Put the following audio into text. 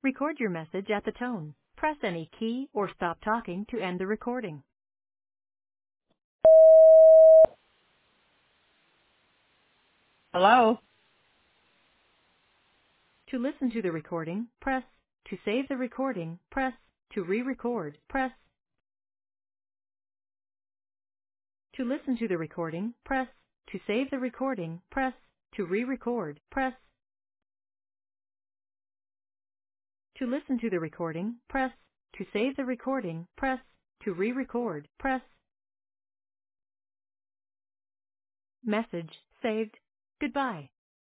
Record your message at the tone. Press any key or stop talking to end the recording. Hello? To listen to the recording, press. To save the recording, press. To re-record, press. To listen to the recording, press. To save the recording, press. To re-record, press. To listen to the recording, press. To save the recording, press. To re-record, press. Message saved. Goodbye.